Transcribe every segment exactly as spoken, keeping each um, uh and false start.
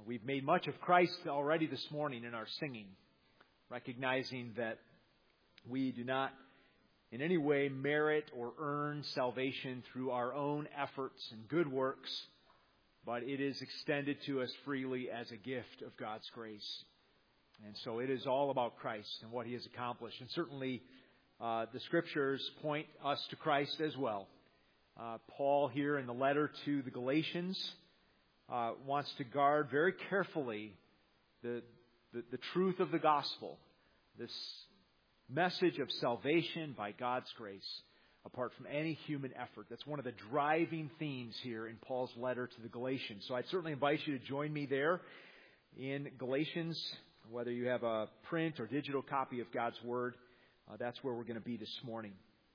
We've made much of Christ already this morning in our singing, recognizing that we do not in any way merit or earn salvation through our own efforts and good works, but it is extended to us freely as a gift of God's grace. And so it is all about Christ and what He has accomplished. And certainly uh, the Scriptures point us to Christ as well. Uh, Paul here in the letter to the Galatians uh, wants to guard very carefully the, the, the truth of the gospel, this message of salvation by God's grace, apart from any human effort. That's one of the driving themes here in Paul's letter to the Galatians. So I'd certainly invite you to join me there in Galatians, whether you have a print or digital copy of God's Word. Uh, that's where we're going to be this morning.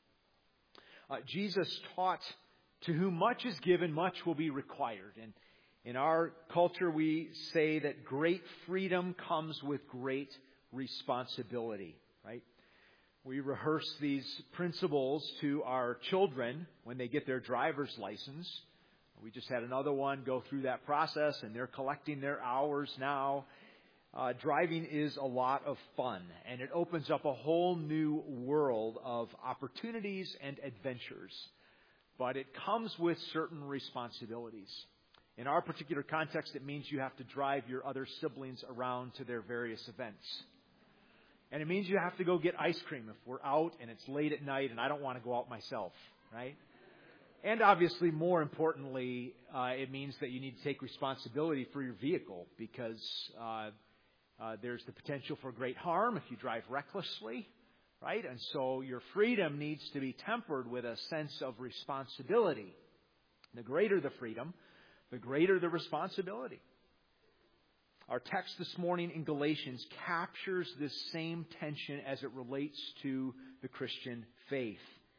Uh, Jesus taught, to whom much is given, much will be required. And in our culture, we say that great freedom comes with great responsibility, right? We rehearse these principles to our children when they get their driver's license. We just had another one go through that process, and they're collecting their hours now. Uh, driving is a lot of fun, and it opens up a whole new world of opportunities and adventures. But it comes with certain responsibilities. In our particular context, it means you have to drive your other siblings around to their various events. And it means you have to go get ice cream if we're out and it's late at night and I don't want to go out myself, right? And obviously, more importantly, uh, it means that you need to take responsibility for your vehicle because uh, uh, there's the potential for great harm if you drive recklessly, right? And so your freedom needs to be tempered with a sense of responsibility. The greater the freedom, the greater the responsibility. Our text this morning in Galatians captures this same tension as it relates to the Christian faith.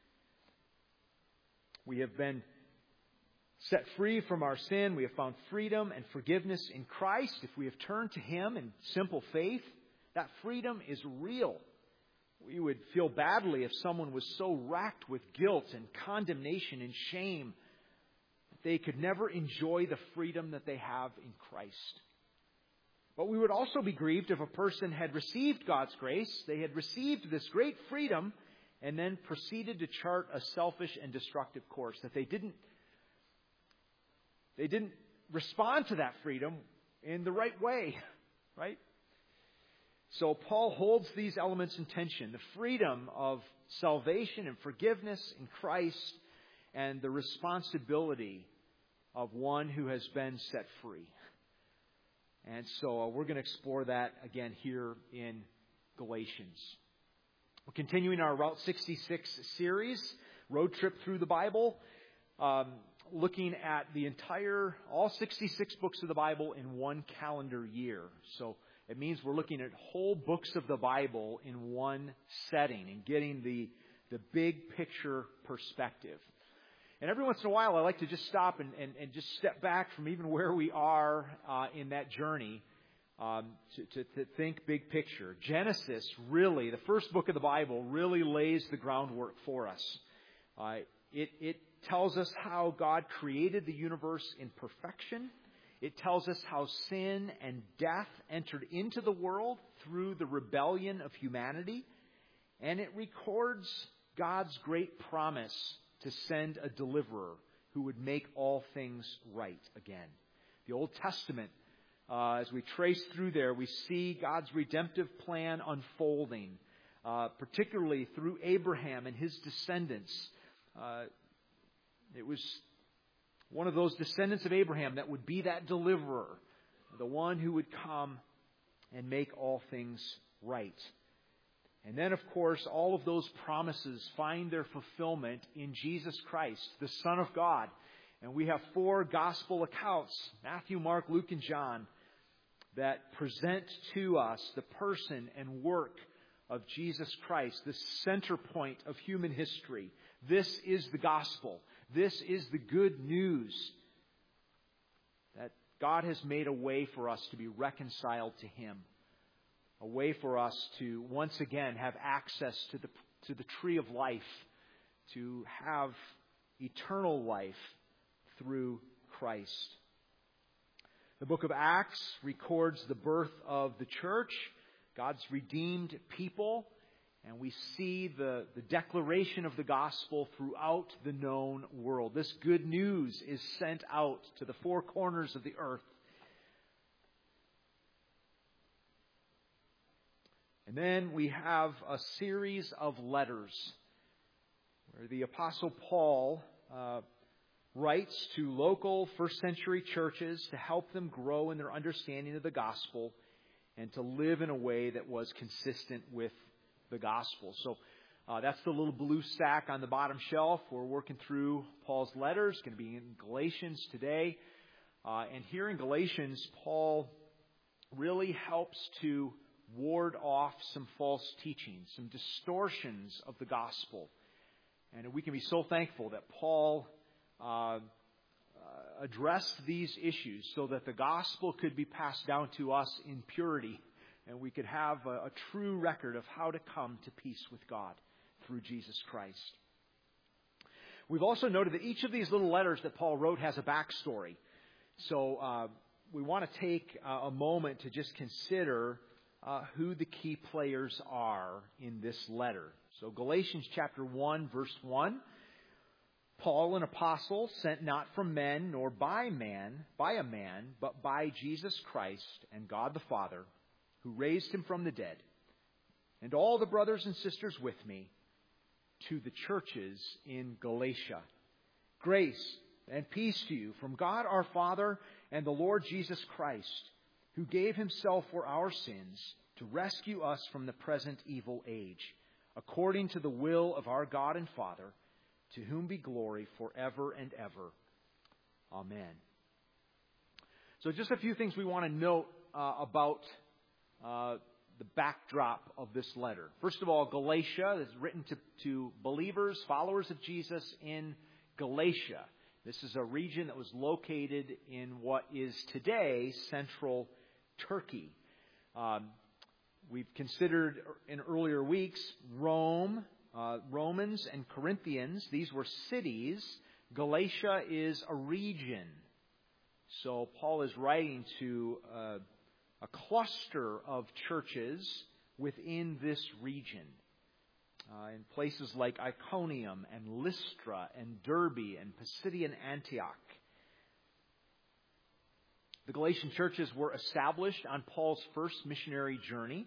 We have been set free from our sin. We have found freedom and forgiveness in Christ. If we have turned to Him in simple faith, that freedom is real. We would feel badly if someone was so racked with guilt and condemnation and shame that they could never enjoy the freedom that they have in Christ. But we would also be grieved if a person had received God's grace, they had received this great freedom, and then proceeded to chart a selfish and destructive course, that they didn't, they didn't respond to that freedom in the right way, right? So Paul holds these elements in tension, the freedom of salvation and forgiveness in Christ, and the responsibility of one who has been set free. And so uh, we're going to explore that again here in Galatians. We're continuing our Route sixty-six series, Road Trip Through the Bible, um, looking at the entire, all sixty-six books of the Bible in one calendar year. So it means we're looking at whole books of the Bible in one setting and getting the, the big picture perspective. And every once in a while, I like to just stop and, and, and just step back from even where we are uh, in that journey um, to, to, to think big picture. Genesis, really, the first book of the Bible, really lays the groundwork for us. Uh, it, it tells us how God created the universe in perfection. It tells us how sin and death entered into the world through the rebellion of humanity. And it records God's great promise to send a deliverer who would make all things right again. The Old Testament, uh, as we trace through there, we see God's redemptive plan unfolding, uh, particularly through Abraham and his descendants. Uh, it was one of those descendants of Abraham that would be that deliverer, the one who would come and make all things right. And then, of course, all of those promises find their fulfillment in Jesus Christ, the Son of God. And we have four gospel accounts, Matthew, Mark, Luke, and John, that present to us the person and work of Jesus Christ, the center point of human history. This is the gospel. This is the good news that God has made a way for us to be reconciled to Him. A way for us to once again have access to the to the tree of life, to have eternal life through Christ. The book of Acts records the birth of the church, God's redeemed people, and we see the, the declaration of the gospel throughout the known world. This good news is sent out to the four corners of the earth. And then we have a series of letters where the Apostle Paul uh, writes to local first century churches to help them grow in their understanding of the gospel and to live in a way that was consistent with the gospel. So uh, that's the little blue stack on the bottom shelf. We're working through Paul's letters. Going to be in Galatians today. Uh, and here in Galatians, Paul really helps to ward off some false teachings, some distortions of the gospel. And we can be so thankful that Paul uh, uh, addressed these issues so that the gospel could be passed down to us in purity. And we could have a, a true record of how to come to peace with God through Jesus Christ. We've also noted that each of these little letters that Paul wrote has a backstory. So uh, we want to take uh, a moment to just consider uh, who the key players are in this letter. So Galatians chapter one, verse one. Paul, an apostle, sent not from men nor by man, by a man, but by Jesus Christ and God the Father, who raised him from the dead, and all the brothers and sisters with me, to the churches in Galatia. Grace and peace to you from God our Father and the Lord Jesus Christ, who gave himself for our sins to rescue us from the present evil age, according to the will of our God and Father, to whom be glory forever and ever. Amen. So just a few things we want to note uh, about Uh, the backdrop of this letter. First of all, Galatia is written to, to believers, followers of Jesus in Galatia. This is a region that was located in what is today central Turkey. Um, we've considered in earlier weeks Rome, uh, Romans and Corinthians. These were cities. Galatia is a region. So Paul is writing to uh, a cluster of churches within this region. Uh, in places like Iconium and Lystra and Derbe and Pisidian Antioch. The Galatian churches were established on Paul's first missionary journey.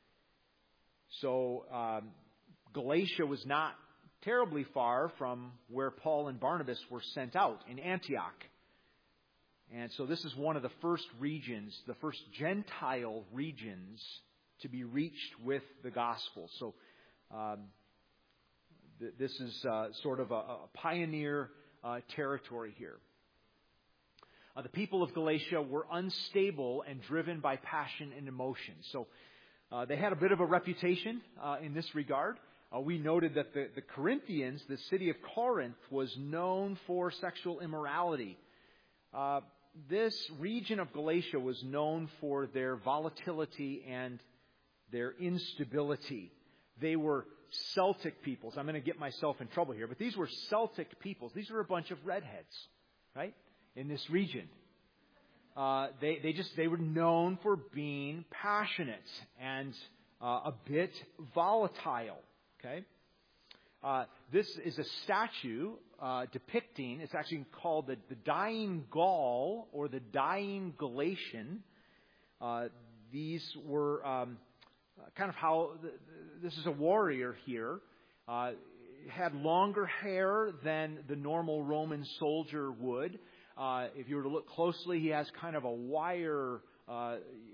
So um, Galatia was not terribly far from where Paul and Barnabas were sent out in Antioch. And so this is one of the first regions, the first Gentile regions to be reached with the gospel. So um, th- this is uh, sort of a, a pioneer uh, territory here. Uh, the people of Galatia were unstable and driven by passion and emotion. So uh, they had a bit of a reputation uh, in this regard. Uh, we noted that the, the Corinthians, the city of Corinth, was known for sexual immorality. Uh, This region of Galatia was known for their volatility and their instability. They were Celtic peoples. I'm going to get myself in trouble here, but these were Celtic peoples. These were a bunch of redheads, right, in this region. Uh, they, they just they were known for being passionate and uh, a bit volatile. Okay. Uh, this is a statue uh, depicting, it's actually called the, the Dying Gaul or the Dying Galatian. Uh, these were um, kind of how, the, this is a warrior here. Uh, had longer hair than the normal Roman soldier would. Uh, if you were to look closely, he has kind of a wire uh,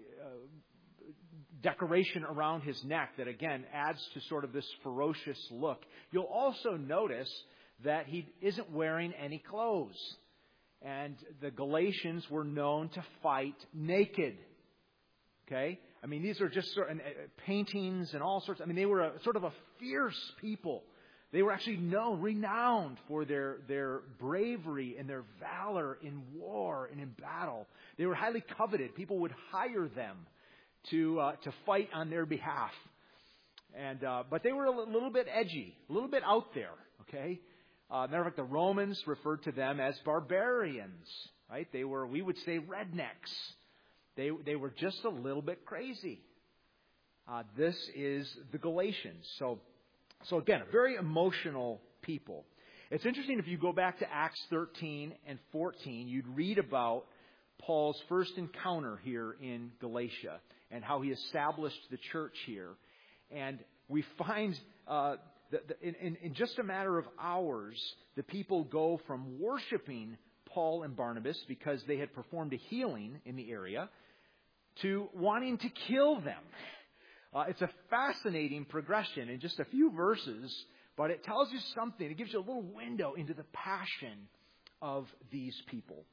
decoration around his neck that, again, adds to sort of this ferocious look. You'll also notice that he isn't wearing any clothes. And the Galatians were known to fight naked. Okay? I mean, these are just sort of uh, paintings and all sorts. I mean, they were a, sort of a fierce people. They were actually known, renowned for their, their bravery and their valor in war and in battle. They were highly coveted. People would hire them to uh, to fight on their behalf. And uh, but they were a little bit edgy, a little bit out there. Okay, uh, matter of fact, the Romans referred to them as barbarians. right? They were, we would say, rednecks. They, they were just a little bit crazy. Uh, this is the Galatians. So, so again, a very emotional people. It's interesting if you go back to Acts thirteen and fourteen, you'd read about Paul's first encounter here in Galatia and how he established the church here. And we find uh, that in, in, in just a matter of hours, the people go from worshiping Paul and Barnabas because they had performed a healing in the area to wanting to kill them. Uh, it's a fascinating progression in just a few verses, but it tells you something. It gives you a little window into the passion of these people.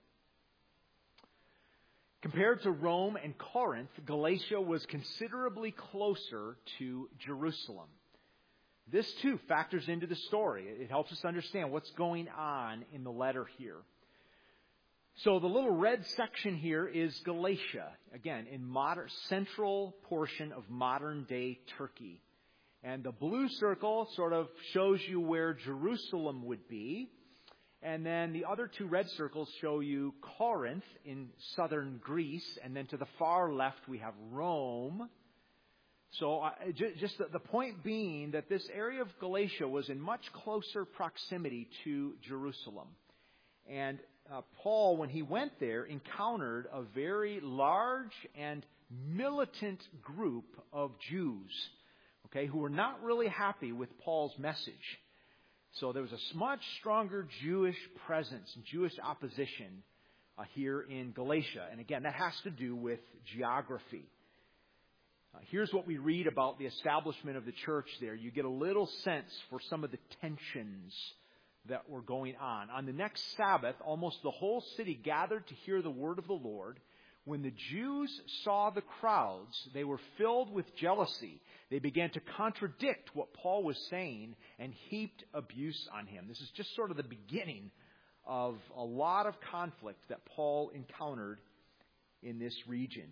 Compared to Rome and Corinth, Galatia was considerably closer to Jerusalem. This, too, factors into the story. It helps us understand what's going on in the letter here. So the little red section here is Galatia, again, in modern central portion of modern-day Turkey. And the blue circle sort of shows you where Jerusalem would be. And then the other two red circles show you Corinth in southern Greece. And then to the far left, we have Rome. So uh, j- just the, the point being that this area of Galatia was in much closer proximity to Jerusalem. And uh, Paul, when he went there, encountered a very large and militant group of Jews, okay, who were not really happy with Paul's message. So there was a much stronger Jewish presence and Jewish opposition uh, here in Galatia. And again, that has to do with geography. Uh, here's what we read about the establishment of the church there. You get a little sense for some of the tensions that were going on. On the next Sabbath, almost the whole city gathered to hear the word of the Lord. When the Jews saw the crowds, they were filled with jealousy. They began to contradict what Paul was saying and heaped abuse on him. This is just sort of the beginning of a lot of conflict that Paul encountered in this region.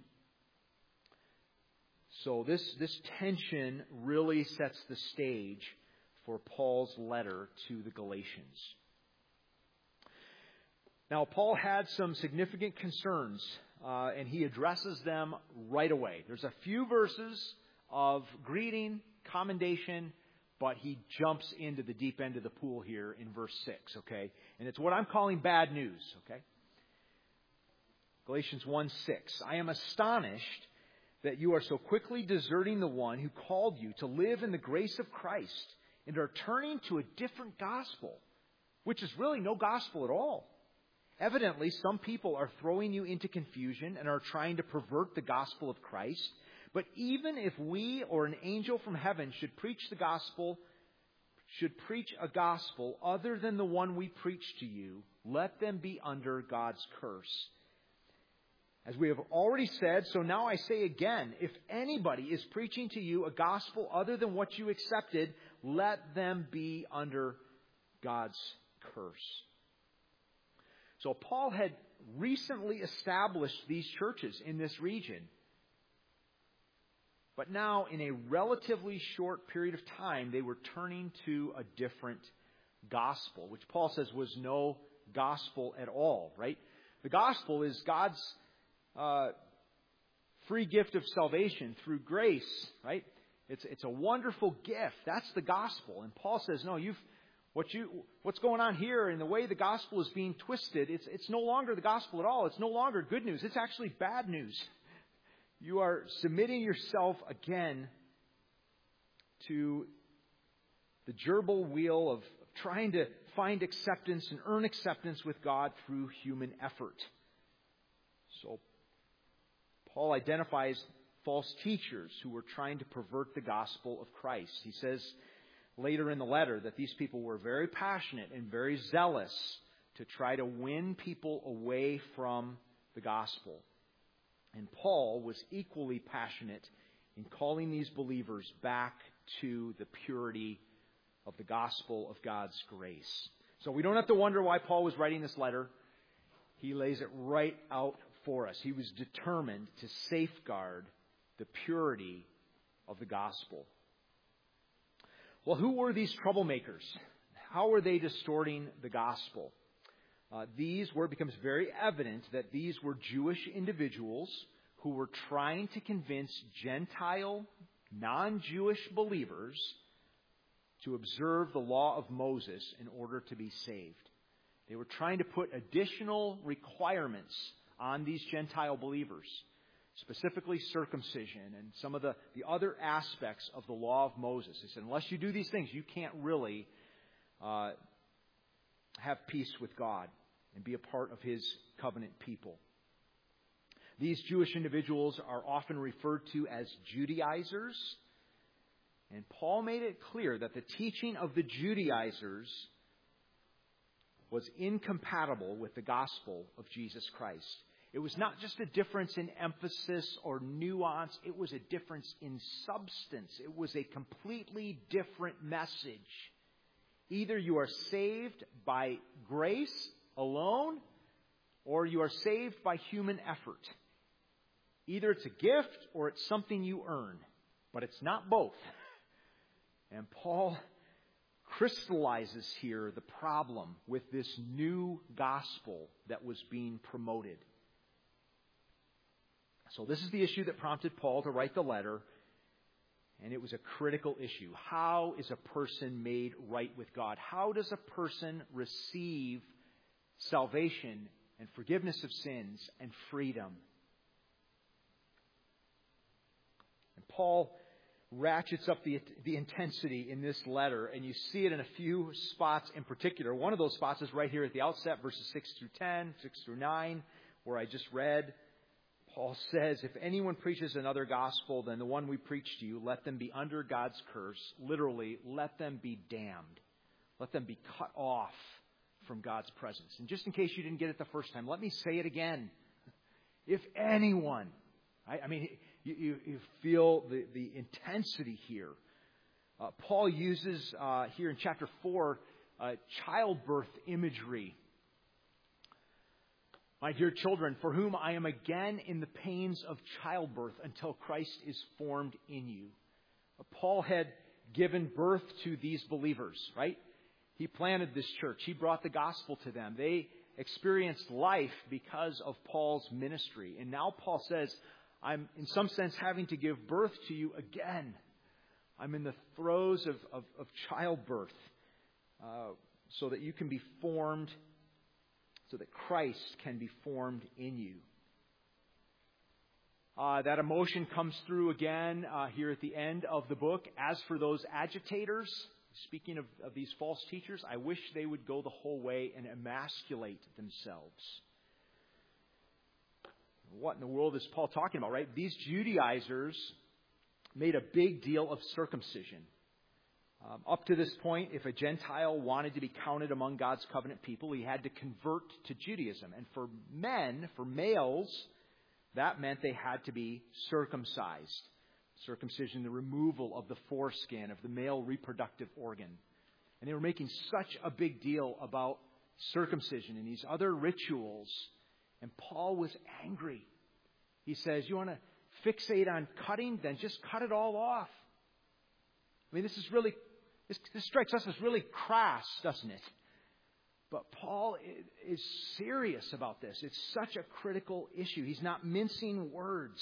So this, this tension really sets the stage for Paul's letter to the Galatians. Now, Paul had some significant concerns, uh, and he addresses them right away. There's a few verses of greeting, commendation, but he jumps into the deep end of the pool here in verse six, okay? And it's what I'm calling bad news, okay? Galatians one six. I am astonished that you are so quickly deserting the one who called you to live in the grace of Christ and are turning to a different gospel, which is really no gospel at all. Evidently, some people are throwing you into confusion and are trying to pervert the gospel of Christ. But even if we or an angel from heaven should preach the gospel, should preach a gospel other than the one we preach to you, let them be under God's curse. As we have already said, so now I say again, if anybody is preaching to you a gospel other than what you accepted, let them be under God's curse. So Paul had recently established these churches in this region. But now, in a relatively short period of time, they were turning to a different gospel, which Paul says was no gospel at all, right? The gospel is God's uh, free gift of salvation through grace, right? It's it's a wonderful gift. That's the gospel. And Paul says, no, you've what you what's going on here and the way the gospel is being twisted, it's it's no longer the gospel at all. It's no longer good news. It's actually bad news. You are submitting yourself again to the gerbil wheel of trying to find acceptance and earn acceptance with God through human effort. So Paul identifies false teachers who were trying to pervert the gospel of Christ. He says later in the letter that these people were very passionate and very zealous to try to win people away from the gospel. And Paul was equally passionate in calling these believers back to the purity of the gospel of God's grace. So we don't have to wonder why Paul was writing this letter. He lays it right out for us. He was determined to safeguard the purity of the gospel. Well, who were these troublemakers? How were they distorting the gospel? Uh, these were, it becomes very evident that these were Jewish individuals who were trying to convince Gentile, non-Jewish believers to observe the law of Moses in order to be saved. They were trying to put additional requirements on these Gentile believers, specifically circumcision and some of the, the other aspects of the law of Moses. They said, unless you do these things, you can't really uh, have peace with God and be a part of His covenant people. These Jewish individuals are often referred to as Judaizers. And Paul made it clear that the teaching of the Judaizers was incompatible with the gospel of Jesus Christ. It was not just a difference in emphasis or nuance. It was a difference in substance. It was a completely different message. Either you are saved by grace alone, or you are saved by human effort. Either it's a gift or it's something you earn, but it's not both. And Paul crystallizes here the problem with this new gospel that was being promoted. So this is the issue that prompted Paul to write the letter, and it was a critical issue. How is a person made right with God? How does a person receive salvation and forgiveness of sins and freedom? And Paul ratchets up the, the intensity in this letter, and you see it in a few spots in particular. One of those spots is right here at the outset, verses six through ten, six through nine, where I just read. Paul says, if anyone preaches another gospel than the one we preach to you, let them be under God's curse. Literally, let them be damned. Let them be cut off from God's presence. And just in case you didn't get it the first time, let me say it again. If anyone, I, I mean, you, you, you feel the, the intensity here. Uh, Paul uses uh, here in chapter four uh, childbirth imagery. My dear children, for whom I am again in the pains of childbirth until Christ is formed in you. Uh, Paul had given birth to these believers, right? He planted this church. He brought the gospel to them. They experienced life because of Paul's ministry. And now Paul says, I'm in some sense having to give birth to you again. I'm in the throes of, of, of childbirth uh, so that you can be formed, so that Christ can be formed in you. Uh, that emotion comes through again uh, here at the end of the book. As for those agitators, speaking of, of these false teachers, I wish they would go the whole way and emasculate themselves. What in the world is Paul talking about, right? These Judaizers made a big deal of circumcision. Um, up to this point, if a Gentile wanted to be counted among God's covenant people, he had to convert to Judaism. And for men, for males, that meant they had to be circumcised. Circumcision, the removal of the foreskin of the male reproductive organ. And they were making such a big deal about circumcision and these other rituals. And Paul was angry. He says, you want to fixate on cutting? Then just cut it all off. I mean, this is really, this, this strikes us as really crass, doesn't it? But Paul is serious about this. It's such a critical issue. He's not mincing words.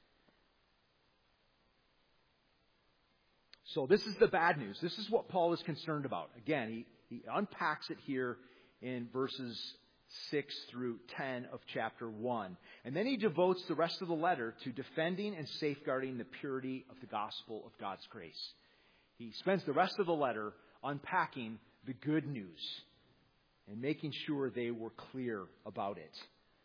So this is the bad news. This is what Paul is concerned about. Again, he, he unpacks it here in verses six through ten of chapter one. And then he devotes the rest of the letter to defending and safeguarding the purity of the gospel of God's grace. He spends the rest of the letter unpacking the good news and making sure they were clear about it.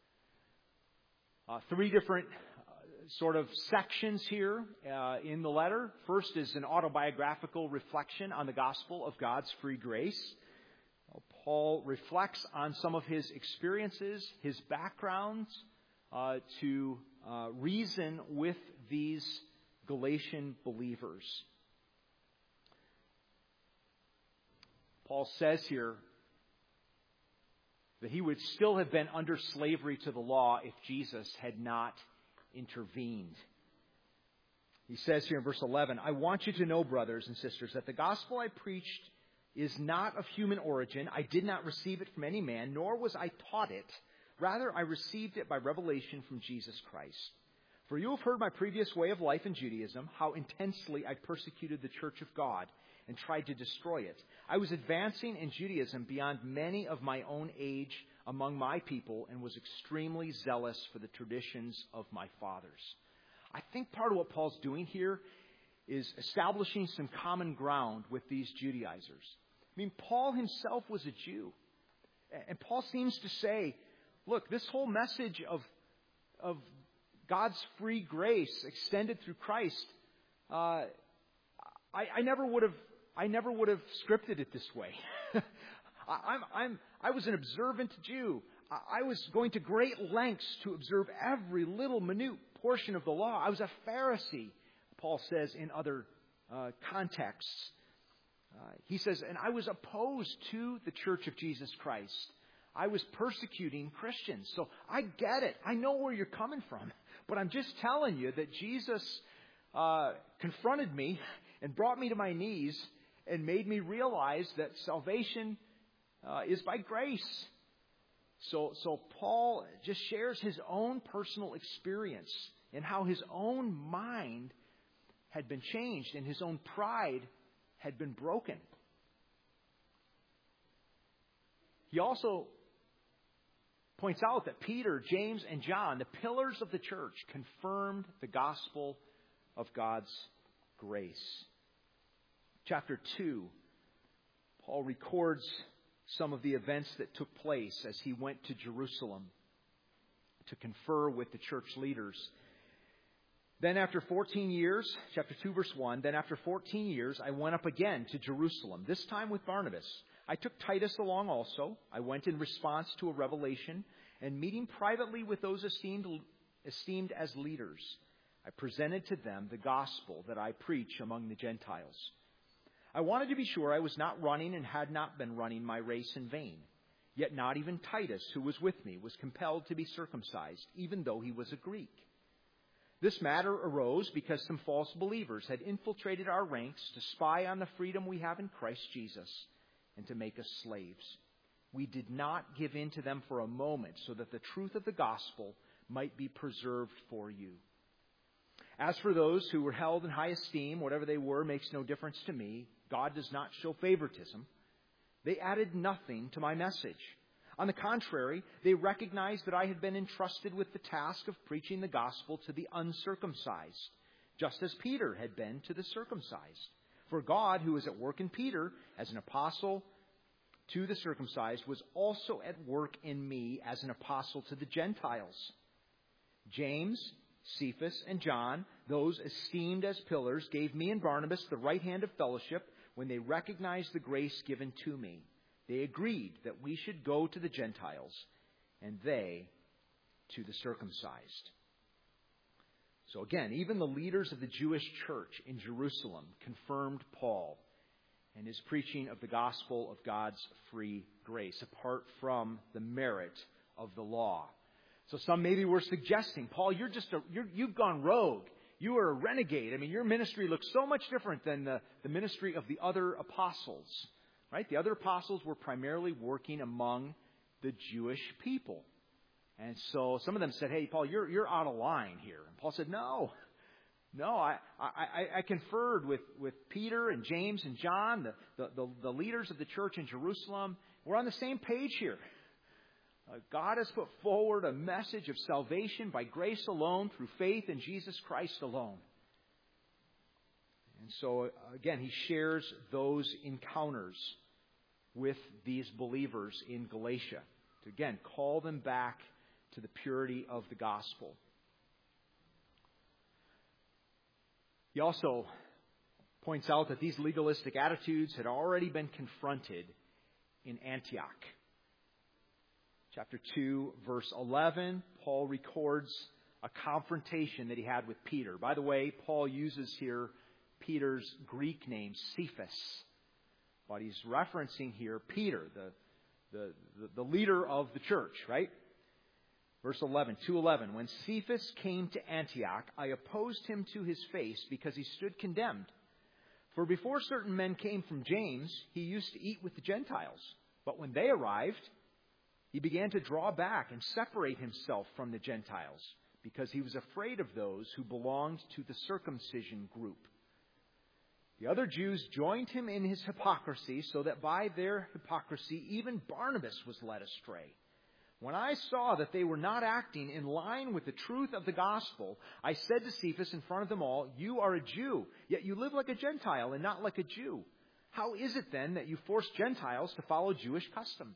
Uh, three different uh, sort of sections here uh, in the letter. First is an autobiographical reflection on the gospel of God's free grace. Paul reflects on some of his experiences, his backgrounds, uh, to uh, reason with these Galatian believers. Paul says here that he would still have been under slavery to the law if Jesus had not intervened. He says here in verse eleven, I want you to know, brothers and sisters, that the gospel I preached is not of human origin. I did not receive it from any man, nor was I taught it. Rather, I received it by revelation from Jesus Christ. For you have heard my previous way of life in Judaism, how intensely I persecuted the church of God and tried to destroy it. I was advancing in Judaism beyond many of my own age among my people and was extremely zealous for the traditions of my fathers. I think part of what Paul's doing here is establishing some common ground with these Judaizers. I mean, Paul himself was a Jew. And Paul seems to say, look, this whole message of, of God's free grace extended through Christ, uh, I, I never would have, I never would have scripted it this way. I, I'm, I'm, I was an observant Jew. I, I was going to great lengths to observe every little minute portion of the law. I was a Pharisee, Paul says in other uh, contexts. Uh, he says, and I was opposed to the Church of Jesus Christ. I was persecuting Christians. So I get it. I know where you're coming from. But I'm just telling you that Jesus uh, confronted me and brought me to my knees and made me realize that salvation uh, is by grace. So, so Paul just shares his own personal experience and how his own mind had been changed and his own pride had been broken. He also points out that Peter, James, and John, the pillars of the church, confirmed the gospel of God's grace. Chapter two, Paul records some of the events that took place as he went to Jerusalem to confer with the church leaders. Then after fourteen years, chapter two, verse one, then after fourteen years, I went up again to Jerusalem, this time with Barnabas. I took Titus along also. I went in response to a revelation, and meeting privately with those esteemed, esteemed as leaders, I presented to them the gospel that I preach among the Gentiles. I wanted to be sure I was not running and had not been running my race in vain. Yet not even Titus, who was with me, was compelled to be circumcised, even though he was a Greek. This matter arose because some false believers had infiltrated our ranks to spy on the freedom we have in Christ Jesus and to make us slaves. We did not give in to them for a moment so that the truth of the gospel might be preserved for you. As for those who were held in high esteem, whatever they were makes no difference to me. God does not show favoritism. They added nothing to my message. On the contrary, they recognized that I had been entrusted with the task of preaching the gospel to the uncircumcised, just as Peter had been to the circumcised. For God, who is at work in Peter as an apostle to the circumcised, was also at work in me as an apostle to the Gentiles. James, Cephas, and John, those esteemed as pillars, gave me and Barnabas the right hand of fellowship when they recognized the grace given to me. They agreed that we should go to the Gentiles, and they to the circumcised. So again, even the leaders of the Jewish church in Jerusalem confirmed Paul and his preaching of the gospel of God's free grace, apart from the merit of the law. So some maybe were suggesting, Paul, you're just a, you're, you've gone rogue. You are a renegade. I mean, your ministry looks so much different than the, the ministry of the other apostles. Right? The other apostles were primarily working among the Jewish people. And so some of them said, hey, Paul, you're you're out of line here. And Paul said, no, no, I I, I conferred with, with Peter and James and John, the, the, the, the leaders of the church in Jerusalem. We're on the same page here. Uh, God has put forward a message of salvation by grace alone, through faith in Jesus Christ alone. And so, again, he shares those encounters with these believers in Galatia to, again, call them back to the purity of the gospel. He also points out that these legalistic attitudes had already been confronted in Antioch. Chapter two, verse eleven, Paul records a confrontation that he had with Peter. By the way, Paul uses here Peter's Greek name, Cephas. But he's referencing here Peter, the, the, the, the leader of the church, right? Verse eleven, two eleven. When Cephas came to Antioch, I opposed him to his face because he stood condemned. For before certain men came from James, he used to eat with the Gentiles. But when they arrived, he began to draw back and separate himself from the Gentiles, because he was afraid of those who belonged to the circumcision group. The other Jews joined him in his hypocrisy, so that by their hypocrisy even Barnabas was led astray. When I saw that they were not acting in line with the truth of the gospel, I said to Cephas in front of them all, "You are a Jew, yet you live like a Gentile and not like a Jew. How is it then that you force Gentiles to follow Jewish customs?"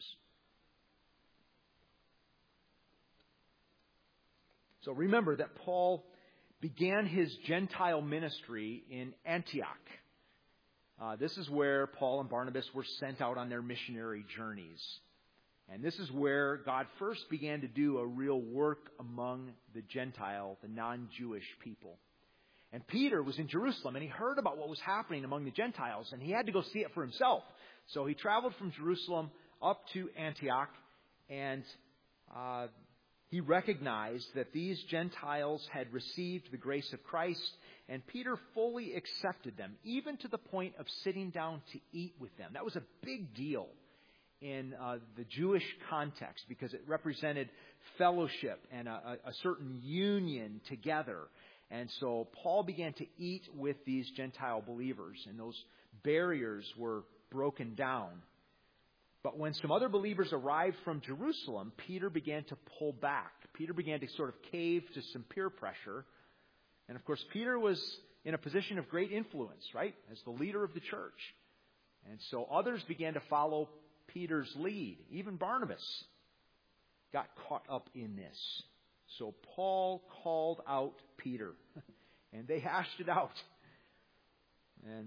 So remember that Paul began his Gentile ministry in Antioch. Uh, this is where Paul and Barnabas were sent out on their missionary journeys. And this is where God first began to do a real work among the Gentile, the non-Jewish people. And Peter was in Jerusalem, and he heard about what was happening among the Gentiles, and he had to go see it for himself. So he traveled from Jerusalem up to Antioch, and uh, he recognized that these Gentiles had received the grace of Christ, and Peter fully accepted them, even to the point of sitting down to eat with them. That was a big deal in uh, the Jewish context, because it represented fellowship and a, a certain union together. And so Paul began to eat with these Gentile believers, and those barriers were broken down. But when some other believers arrived from Jerusalem, Peter began to pull back. Peter began to sort of cave to some peer pressure. And of course, Peter was in a position of great influence, right, as the leader of the church. And so others began to follow Peter's lead. Even Barnabas got caught up in this. So Paul called out Peter, and they hashed it out. And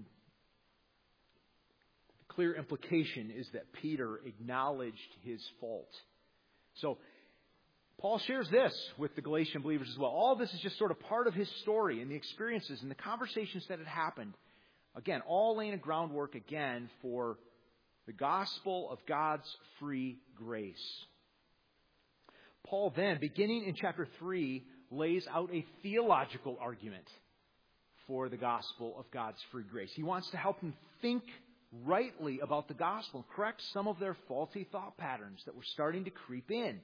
the clear implication is that Peter acknowledged his fault. So Paul shares this with the Galatian believers as well. All this is just sort of part of his story and the experiences and the conversations that had happened. Again, all laying a groundwork again for the gospel of God's free grace. Paul then, beginning in chapter three, lays out a theological argument for the gospel of God's free grace. He wants to help them think rightly about the gospel and correct some of their faulty thought patterns that were starting to creep in.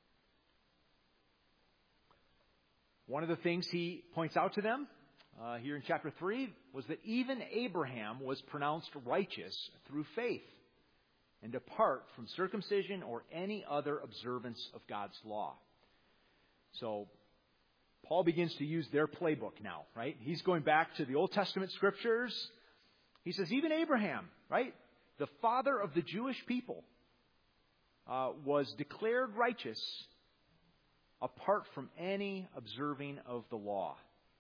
One of the things he points out to them uh, here in chapter three was that even Abraham was pronounced righteous through faith and apart from circumcision or any other observance of God's law. So Paul begins to use their playbook now, right? He's going back to the Old Testament scriptures. He says, even Abraham, right, the father of the Jewish people, uh, was declared righteous apart from any observing of the law.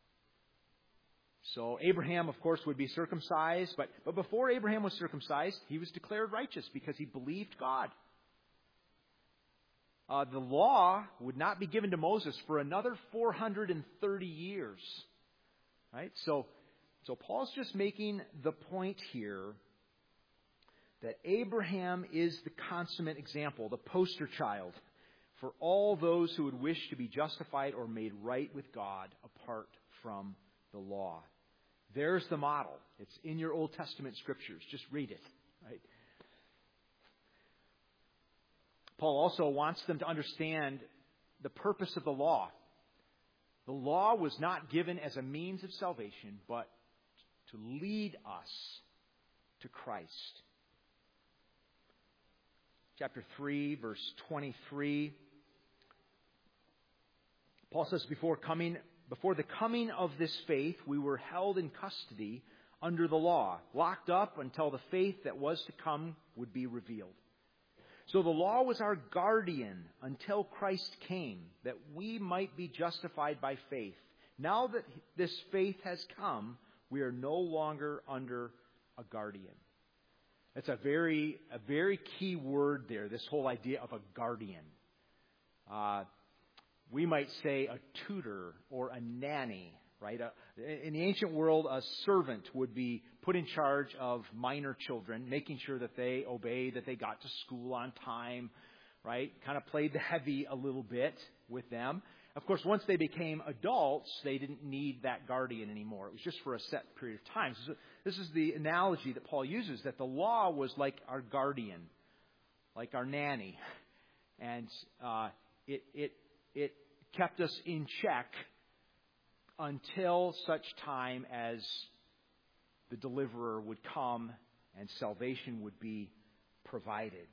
So Abraham, of course, would be circumcised, but, but before Abraham was circumcised, he was declared righteous because he believed God. Uh, the law would not be given to Moses for another four hundred thirty years. Right? So, so Paul's just making the point here that Abraham is the consummate example, the poster child for all those who would wish to be justified or made right with God apart from the law. There's the model. It's in your Old Testament scriptures. Just read it. Right? Paul also wants them to understand the purpose of the law. The law was not given as a means of salvation, but to lead us to Christ. Chapter three, verse twenty-three. Paul says, before coming Before the coming of this faith, we were held in custody under the law, locked up until the faith that was to come would be revealed. So the law was our guardian until Christ came, that we might be justified by faith. Now that this faith has come, we are no longer under a guardian. That's a very, a very key word there, this whole idea of a guardian. Uh, We might say a tutor or a nanny, right? A, in the ancient world, a servant would be put in charge of minor children, making sure that they obeyed, that they got to school on time, right? Kind of played the heavy a little bit with them. Of course, once they became adults, they didn't need that guardian anymore. It was just for a set period of time. So this is the analogy that Paul uses, that the law was like our guardian, like our nanny. And uh, it, it, it kept us in check until such time as the deliverer would come and salvation would be provided.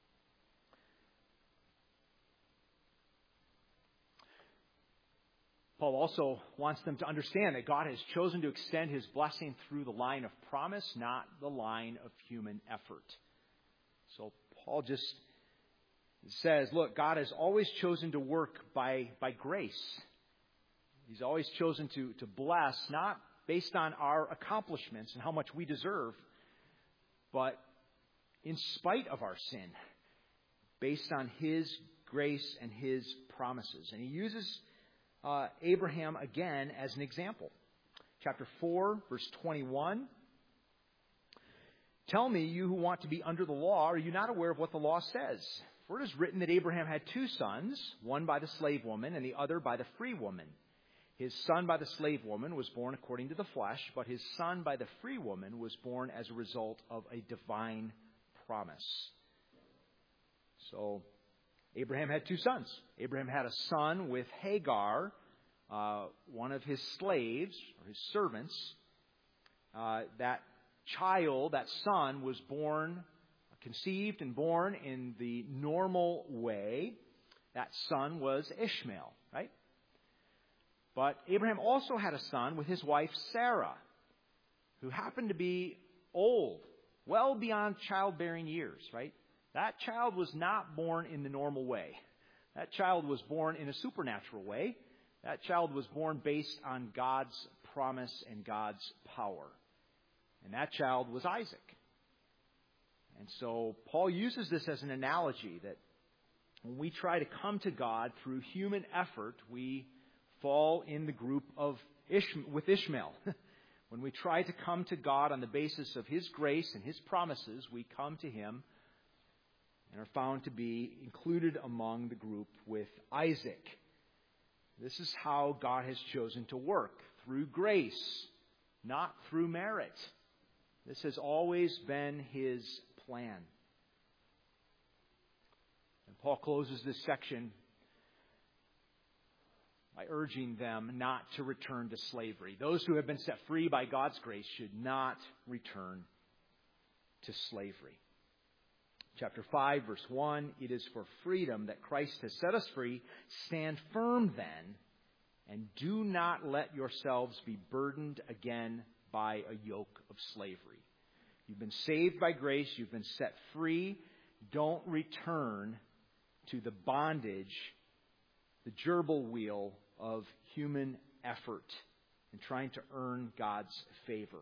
Paul also wants them to understand that God has chosen to extend His blessing through the line of promise, not the line of human effort. So Paul just says, look, God has always chosen to work by, by grace. He's always chosen to, to bless, not based on our accomplishments and how much we deserve, but in spite of our sin, based on His grace and His promises. And He uses Uh, Abraham again as an example. Chapter four, verse twenty-one. Tell me, you who want to be under the law, are you not aware of what the law says? For it is written that Abraham had two sons, one by the slave woman and the other by the free woman. His son by the slave woman was born according to the flesh, but his son by the free woman was born as a result of a divine promise. So, Abraham had two sons. Abraham had a son with Hagar, uh, one of his slaves, or his servants. Uh, that child, that son, was born, conceived and born in the normal way. That son was Ishmael, right? But Abraham also had a son with his wife Sarah, who happened to be old, well beyond childbearing years, right? That child was not born in the normal way. That child was born in a supernatural way. That child was born based on God's promise and God's power. And that child was Isaac. And so Paul uses this as an analogy that when we try to come to God through human effort, we fall in the group of Ishmael, with Ishmael. When we try to come to God on the basis of His grace and His promises, we come to Him and are found to be included among the group with Isaac. This is how God has chosen to work, through grace, not through merit. This has always been His plan. And Paul closes this section by urging them not to return to slavery. Those who have been set free by God's grace should not return to slavery. Chapter five, verse one, it is for freedom that Christ has set us free. Stand firm then, and do not let yourselves be burdened again by a yoke of slavery. You've been saved by grace. You've been set free. Don't return to the bondage, the gerbil wheel of human effort and trying to earn God's favor.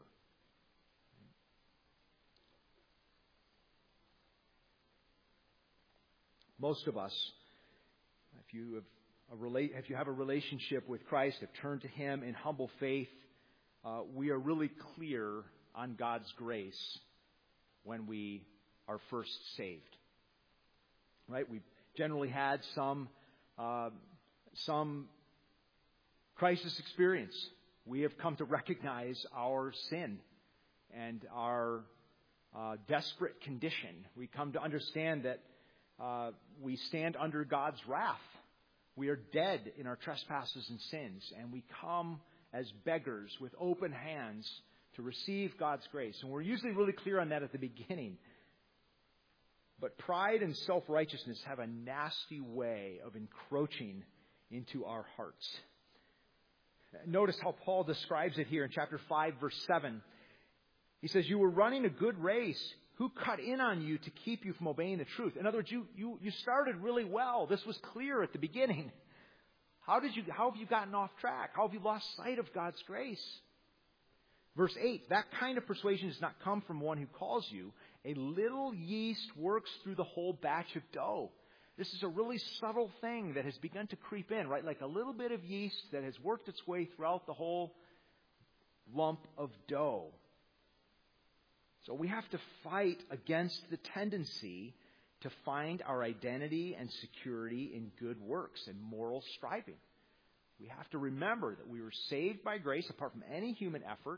Most of us, if you have a relate, if you have a relationship with Christ, have turned to Him in humble faith, uh, we are really clear on God's grace when we are first saved. Right? We've generally had some uh, some crisis experience. We have come to recognize our sin and our uh, desperate condition. We come to understand that Uh, we stand under God's wrath. We are dead in our trespasses and sins, and we come as beggars with open hands to receive God's grace. And we're usually really clear on that at the beginning. But pride and self-righteousness have a nasty way of encroaching into our hearts. Notice how Paul describes it here in chapter five, verse seven. He says, you were running a good race. Who cut in on you to keep you from obeying the truth? In other words, you, you, you started really well. This was clear at the beginning. How did you, how have you gotten off track? How have you lost sight of God's grace? Verse eight, that kind of persuasion does not come from one who calls you. A little yeast works through the whole batch of dough. This is a really subtle thing that has begun to creep in, right? Like a little bit of yeast that has worked its way throughout the whole lump of dough. So we have to fight against the tendency to find our identity and security in good works and moral striving. We have to remember that we were saved by grace apart from any human effort,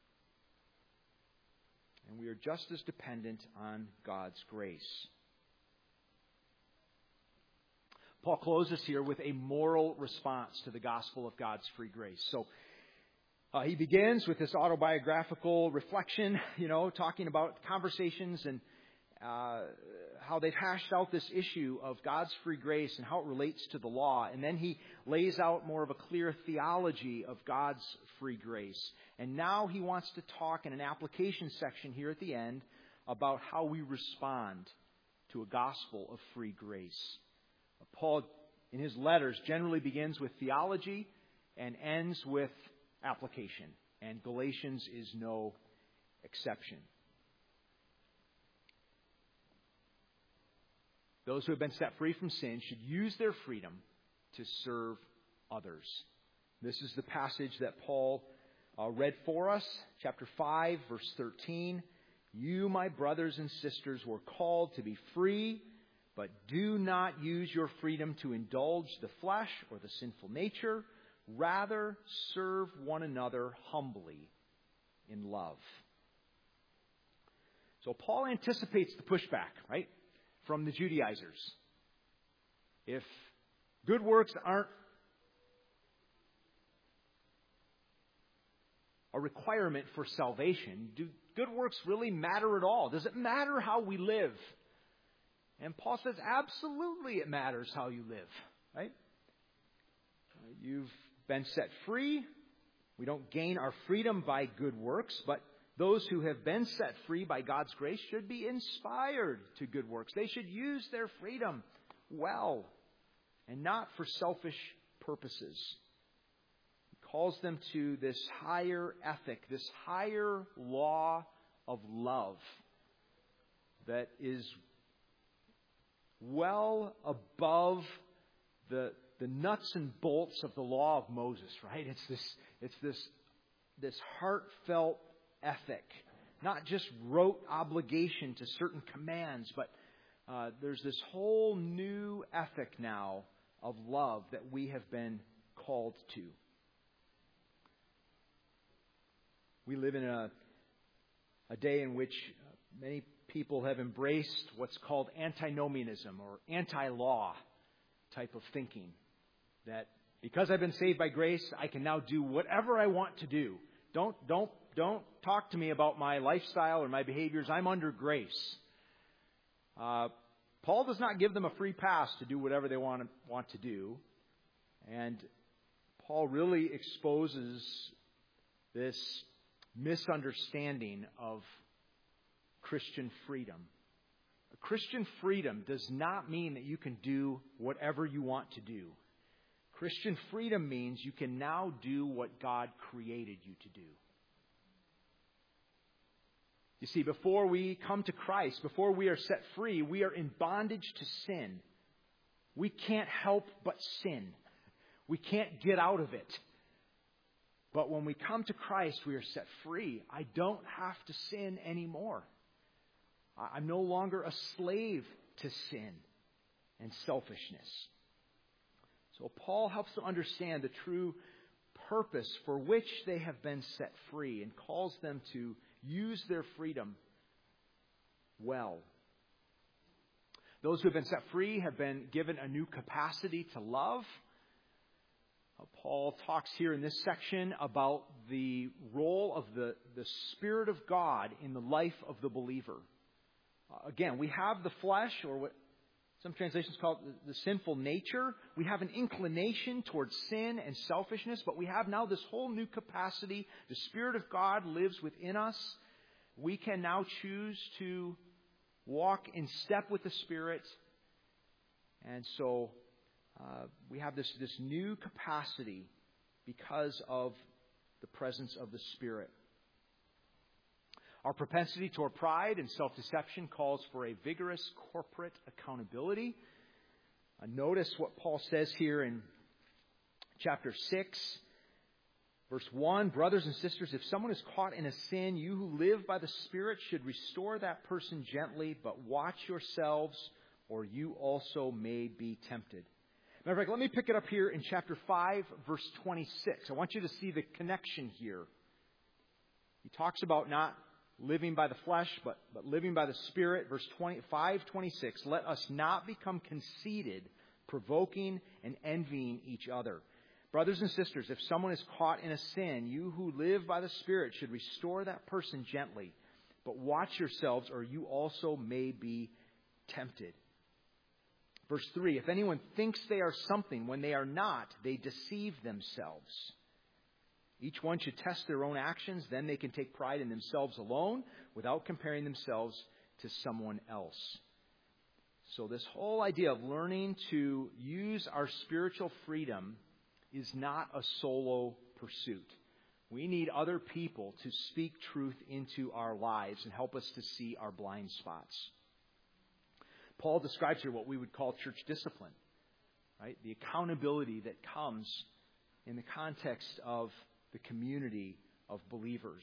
and we are just as dependent on God's grace. Paul closes here with a moral response to the gospel of God's free grace. So uh, he begins with this autobiographical reflection, you know, talking about conversations and uh, how they've hashed out this issue of God's free grace and how it relates to the law. And then he lays out more of a clear theology of God's free grace. And now he wants to talk in an application section here at the end about how we respond to a gospel of free grace. Paul, in his letters, generally begins with theology and ends with application. And Galatians is no exception. Those who have been set free from sin should use their freedom to serve others. This is the passage that Paul uh, read for us, chapter five, verse thirteen. You, my brothers and sisters, were called to be free, but do not use your freedom to indulge the flesh or the sinful nature. Rather, serve one another humbly in love. So Paul anticipates the pushback, right, from the Judaizers. If good works aren't a requirement for salvation, do good works really matter at all? Does it matter how we live? And Paul says, absolutely it matters how you live, right? You've been set free. We don't gain our freedom by good works, but those who have been set free by God's grace should be inspired to good works. They should use their freedom well and not for selfish purposes. He calls them to this higher ethic, this higher law of love that is well above the the nuts and bolts of the law of Moses, right? It's this it's this this heartfelt ethic, not just rote obligation to certain commands, but uh, there's this whole new ethic now of love that we have been called to. We live in a a day in which many people have embraced what's called antinomianism or anti-law type of thinking. That because I've been saved by grace, I can now do whatever I want to do. Don't don't don't talk to me about my lifestyle or my behaviors. I'm under grace. Uh, Paul does not give them a free pass to do whatever they want to, want to do. And Paul really exposes this misunderstanding of Christian freedom. Christian freedom does not mean that you can do whatever you want to do. Christian freedom means you can now do what God created you to do. You see, before we come to Christ, before we are set free, we are in bondage to sin. We can't help but sin. We can't get out of it. But when we come to Christ, we are set free. I don't have to sin anymore. I'm no longer a slave to sin and selfishness. So Paul helps them understand the true purpose for which they have been set free and calls them to use their freedom well. Those who have been set free have been given a new capacity to love. Paul talks here in this section about the role of the, the Spirit of God in the life of the believer. Uh, again, we have the flesh, or what some translations call it the, the sinful nature. We have an inclination towards sin and selfishness, but we have now this whole new capacity. The Spirit of God lives within us. We can now choose to walk in step with the Spirit. And so uh, we have this, this new capacity because of the presence of the Spirit. Our propensity toward pride and self-deception calls for a vigorous corporate accountability. Uh, notice what Paul says here in chapter six, verse one. Brothers and sisters, if someone is caught in a sin, you who live by the Spirit should restore that person gently, but watch yourselves, or you also may be tempted. Matter of fact, let me pick it up here in chapter five, verse twenty-six. I want you to see the connection here. He talks about not living by the flesh, but, but living by the Spirit. Verse five twenty-six, let us not become conceited, provoking and envying each other. Brothers and sisters, if someone is caught in a sin, you who live by the Spirit should restore that person gently. But watch yourselves, or you also may be tempted. Verse three, if anyone thinks they are something when they are not, they deceive themselves. Each one should test their own actions, then they can take pride in themselves alone without comparing themselves to someone else. So this whole idea of learning to use our spiritual freedom is not a solo pursuit. We need other people to speak truth into our lives and help us to see our blind spots. Paul describes here what we would call church discipline, right? The accountability that comes in the context of the community of believers.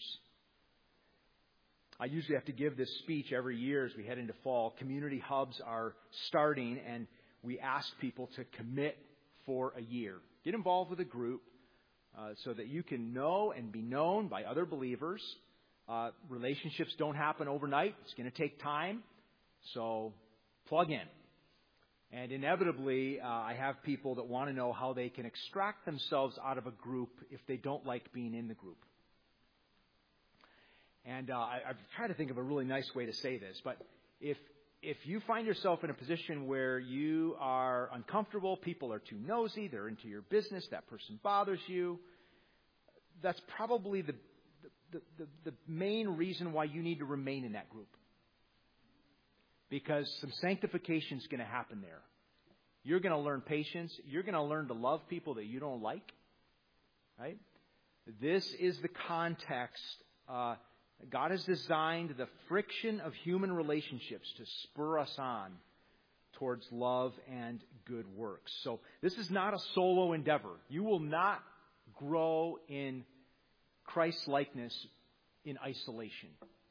I usually have to give this speech every year as we head into fall. Community hubs are starting, and we ask people to commit for a year. Get involved with a group uh, so that you can know and be known by other believers. Uh, relationships don't happen overnight. It's going to take time. So plug in. And inevitably, uh, I have people that want to know how they can extract themselves out of a group if they don't like being in the group. And uh, I, I've tried to think of a really nice way to say this, but if if you find yourself in a position where you are uncomfortable, people are too nosy, they're into your business, that person bothers you, that's probably the the, the, the main reason why you need to remain in that group. Because some sanctification is going to happen there. You're going to learn patience. You're going to learn to love people that you don't like. Right? This is the context. Uh, God has designed the friction of human relationships to spur us on towards love and good works. So this is not a solo endeavor. You will not grow in Christ-likeness in isolation.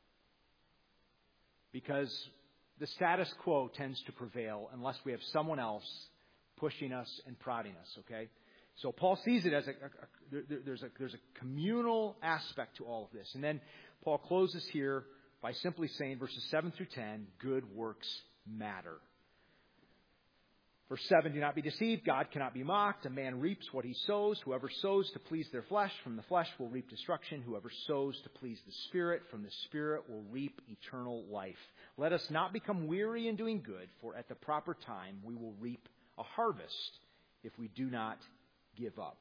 Because the status quo tends to prevail unless we have someone else pushing us and prodding us, okay? So Paul sees it as a, a, a, there's a there's a communal aspect to all of this. And then Paul closes here by simply saying, verses seven through ten, good works matter. Verse seven, do not be deceived. God cannot be mocked. A man reaps what he sows. Whoever sows to please their flesh, from the flesh will reap destruction. Whoever sows to please the Spirit, from the Spirit will reap eternal life. Let us not become weary in doing good, for at the proper time we will reap a harvest if we do not give up.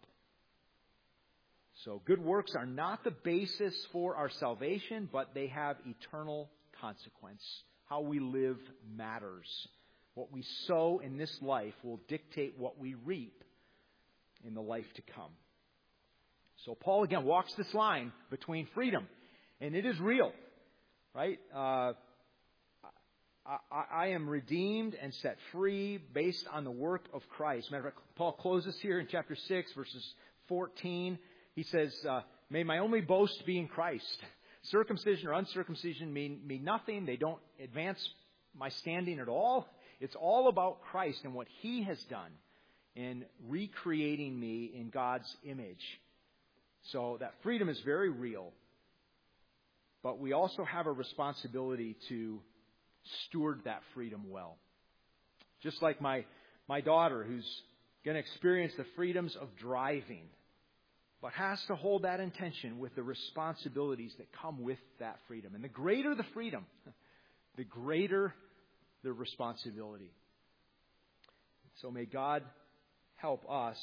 So good works are not the basis for our salvation, but they have eternal consequence. How we live matters. What we sow in this life will dictate what we reap in the life to come. So Paul again walks this line between freedom, and it is real, right? Uh, I, I am redeemed and set free based on the work of Christ. Matter of fact, Paul closes here in chapter six, verses fourteen. He says, uh, may my only boast be in Christ. Circumcision or uncircumcision mean, mean nothing. They don't advance my standing at all. It's all about Christ and what He has done in recreating me in God's image. So that freedom is very real. But we also have a responsibility to steward that freedom well. Just like my, my daughter, who's going to experience the freedoms of driving, but has to hold that intention with the responsibilities that come with that freedom. And the greater the freedom, the greater the responsibility. So may God help us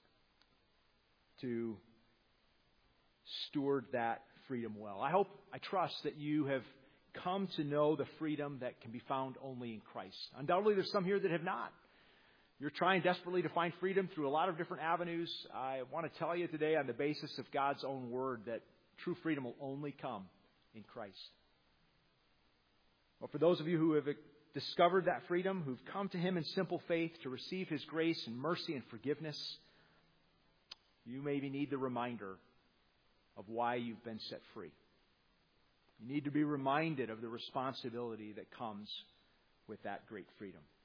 to steward that freedom well. I hope, I trust that you have come to know the freedom that can be found only in Christ. Undoubtedly, there's some here that have not. You're trying desperately to find freedom through a lot of different avenues. I want to tell you today on the basis of God's own word that true freedom will only come in Christ. Well, for those of you who have discovered that freedom, who've come to Him in simple faith to receive His grace and mercy and forgiveness, you maybe need the reminder of why you've been set free. You need to be reminded of the responsibility that comes with that great freedom.